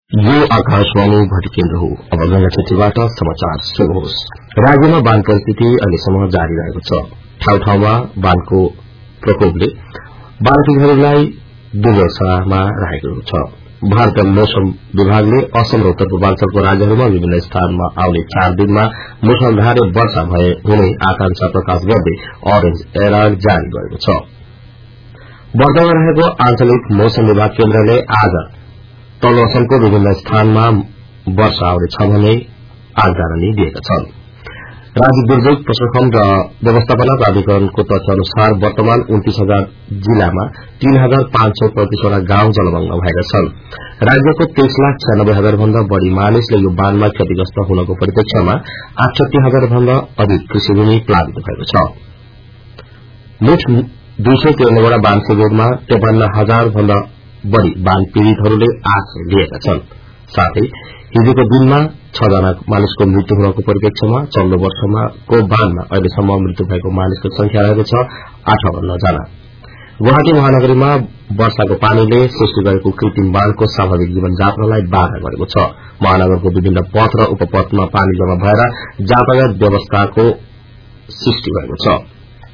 यो आकाशवाणी भट्टी केन्द्र हो। अब गंगा क्षेत्रबाट समाचार सुन्नुहोस्। राज्यमा बाढ़ परिस्थिति अहिलेसम्म जारी रहेको छ। ठाउँ ठाउँमा बाढ़को प्रकोपले बाढ़पीड़ितहरूलाई दुर्दशामा राखेको छ। भारतीय मौसम विभागले असम र उत्तर पूर्वाञ्चलको राज्यहरूमा विभिन्न स्थानमा आउने 4 दिनमा मुसलधारे वर्षा हुने आकांक्षा प्रकाश गर्दै अरेन्ज अलर्ट जारी गरेको छ। वर्तमान रहेको आंचलिक मौसम विभाग केन्द्रले आज तल्लो असमको विभिन्न स्थानमा वर्षा आउनेछ भन्ने आगजनी दिएका छन्। राज्य दुर्योग प्रशासन र व्यवस्थापना प्राधिकरणको तथ्य अनुसार वर्तमान 29,000 जिल्लामा 3,535वटा गाउँ जलमग्न भएका छन्। राज्यको 23,96,000 भन्दा बढ़ी मानिसले यो बाढ़मा क्षतिग्रस्त हुनको परिप्रेक्ष्यमा 68,000 भन्दा अधिक कृषिभूमि प्लावित भएको छ। मुठ 293वटा बाढ़ शिविरमा 53,000 भन्दा बढ़ी बाढ़ पीड़ितहरूले आश्रय लिएका छन्। साथै हिजोको दिनमा 6 जना मानिसको मृत्यु हुनको परिप्रेक्ष्यमा 14 वर्षमा को बाढ़मा अहिलेसम्म मृत्यु भएको मानिसको संख्या रहेको छ 58 जना। गुवाहाटी महानगरीमा वर्षाको पानीले सृष्टि गरेको कृत्रिम बाढ़को स्वाभाविक जीवनयापनलाई बाधा गरेको छ। महानगरको विभिन्न पथ र उपपथमा पानी जमा भएर यातायात व्यवस्थाको सृष्टि भएको छ।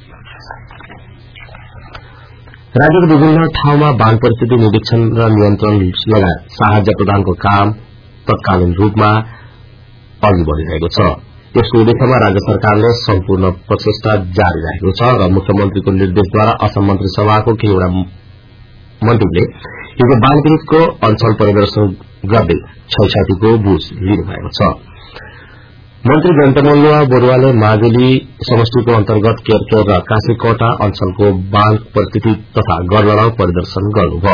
राज्यको विभिन्न ठाउँमा बाढ़ परिस्थिति निरीक्षण र नियन्त्रण लगायत साहाय्य प्रदानको काम तत्कालीन रूपमा अघि बढ़िरहेको छ। यसको उद्देश्यमा राज्य सरकारले सम्पूर्ण प्रचेष्टा जारी राखेको छ र मुख्यमन्त्रीको निर्देशद्वारा असम मन्त्री सभाको केहीवटा मन्त्रीले हिजो बाढ़ पीड़ितको अञ्चल परिदर्शन गर्दै क्षयक्षतिको बुझ लिनुभएको छ। मन्त्री जयन्तमल्लुवा बरुवाले माजुली समष्टिको अन्तर्गत केरकेर र काशीकोटा अञ्चलको बाढ़ परिस्थिति तथा गढ़लड़ाउ परिदर्शन गर्नुभयो।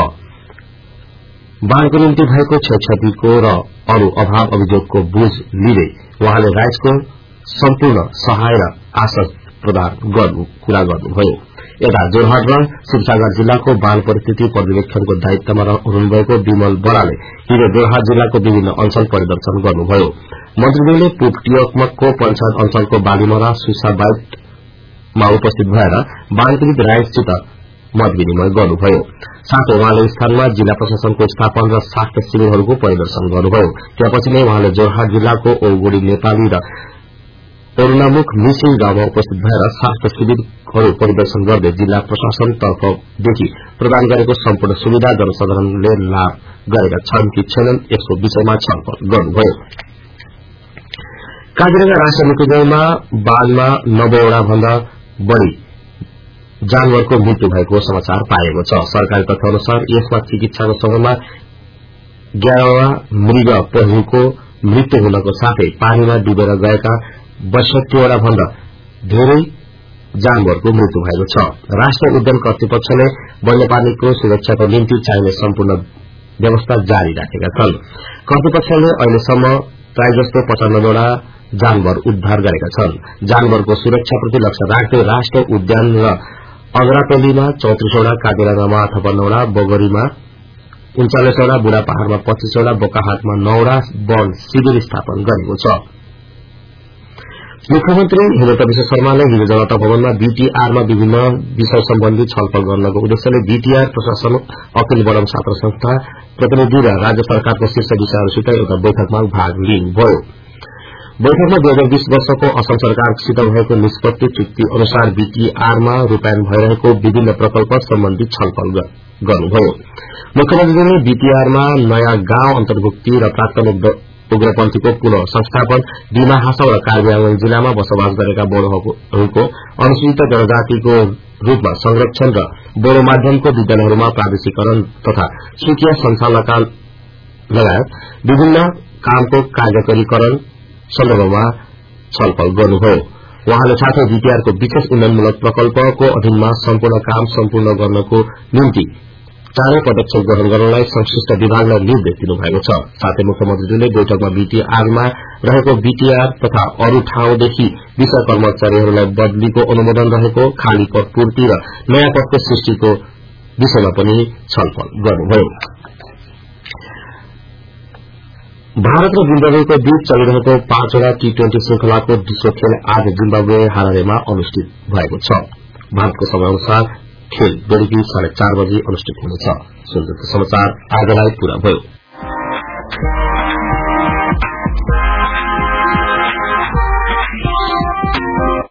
बाढ़को निम्ति भएको क्षयक्षतिको र अरू अभाव अभियोगको बुझ लिँदै उहाँले राज्यको सम्पूर्ण सहाय र आश्वास प्रदान कुरा गर्नुभयो। यता जोरहाट र शिवसागर जिल्लाको बाढ़ परिस्थिति पर्यवेक्षणको दायित्वमा हुनुभएको विमल बराले हिजो जोरहाट जिल्लाको विभिन्न अञ्चल परिदर्शन गर्नुभयो। मन्त्रीले पुपटियकमको पंचायत अञ्चलको बालीमरा सुसाबाइटमा उपस्थित भएर बाढ़ पीड़ित राइजसित मत विनिमय गर्नुभयो। साथै उहाँले स्थानमा जिल्ला प्रशासनको स्थापना र स्वास्थ्य शिविरहरूको परिदर्शन गर्नुभयो। त्यसपछि नै उहाँले जोरहाट जिल्लाको औगुड़ी नेपाली र अरूणामुख मिसिङ गाउँमा उपस्थित भएर स्वास्थ्य शिविरहरू परिदर्शन गर्दै जिल्ला प्रशासन तर्फदेखि प्रदान गरेको सम्पूर्ण सुविधा जनसाधारणले लाभ गरेका छन् कि छैनन् यसको विषयमा छलफल गर्नुभयो। काजीरंगा राष्ट्रिय मुख्यद्वारमा बाढ़मा 90वटा भन्दा बढ़ी जानवरको मृत्यु भएको समाचार पाएको छ। सरकारी तथ्य अनुसार यसमा चिकित्साको समयमा 11वटा मृग पहुको मृत्यु हुनको साथै पानीमा डुबेर गएका 62वटा भन्दा धेरै जानवरको मृत्यु भएको छ। राष्ट्रिय उद्यान कर्तृपक्षले वन्यप्राणीको सुरक्षाको निम्ति चाहिने सम्पूर्ण व्यवस्था जारी राखेका छन्। कर्तृपक्षले अहिलेसम्म प्राय जस्तो 95वटा जानवर उद्धार गरेका छन्। जानवरको सुरक्षाप्रति लक्ष्य राख्दै राष्ट्रिय उद्यान र अग्रापेलीमा 34वटा, काजीरंगामा 58वटा, बोगरीमा 39वटा, बुढ़ा पहाड़मा 25वटा, बोकाहाटमा 9वटा वन शिविर स्थापन गरेको छ। मुख्यमन्त्री हेमन्त विश्व शर्माले हिजो जनता भवनमा बीटीआरमा विभिन्न विषय सम्बन्धी छलफल गर्नको उद्देश्यले बीटीआर प्रशासन, अखिल बडम छात्र संस्था प्रतिनिधि र राज्य सरकारको शीर्ष विषयहरूसित एउटा बैठकमा भाग लिनुभयो। बैठकमा 2020 वर्षको असम सरकारसित भएको निष्पत्ति चुक्ति अनुसार बीटीआरमा रूपायन भइरहेको विभिन्न प्रकल्प सम्बन्धी छलफल गर्नुभयो। मुख्यमन्त्रीले बीटीआरमा नयाँ गाउँ अन्तर्भुक्ति र प्राथमिक उग्रपन्थीको पुनः संस्थापन, डिमा हासाउ र कार्बी आंगन जिल्लामा बसोबास गरेका बोडोहरूको अनुसूचित जनजातिको रूपमा संरक्षण र बोडो माध्यमको विद्यालयहरूमा प्रादेशिकरण तथा सूचीय संचालनका लगायत विभिन्न कामको कार्यकरीकरण सन्दर्भमा छलफल गर्नुभयो। उहाँले साथै बीटीआरको विशेष उन्नयनमूलक प्रकल्पको अधीनमा सम्पूर्ण काम सम्पूर्ण गर्नको निम्ति चाँडै पदक्षेप ग्रहण गर्नलाई संश्लिष्ट विभागलाई निर्देश दिनुभएको छ। साथै मुख्यमन्त्रीले बैठकमा बीटीआरमा रहेको बीटीआर तथा अरू ठाउँदेखि विषय कर्मचारीहरूलाई बदलीको अनुमोदन रहेको खाली पद पूर्ति र नयाँ पदको सृष्टिको विषयमा पनि छलफल गर्नुभयो। भारत र जिम्बाब्वेको बीच चलिरहेको 5वटा टी20 श्रृंखलाको दोस्रो खेल आज जिम्बाब्वे हारारेमा अनुष्ठित भएको छ। भारतको समय अनुसार खेल बेलुकी 4:30 बजे अनुष्ठित हुनेछ। समाचार आजलाई पूरा भयो। छ।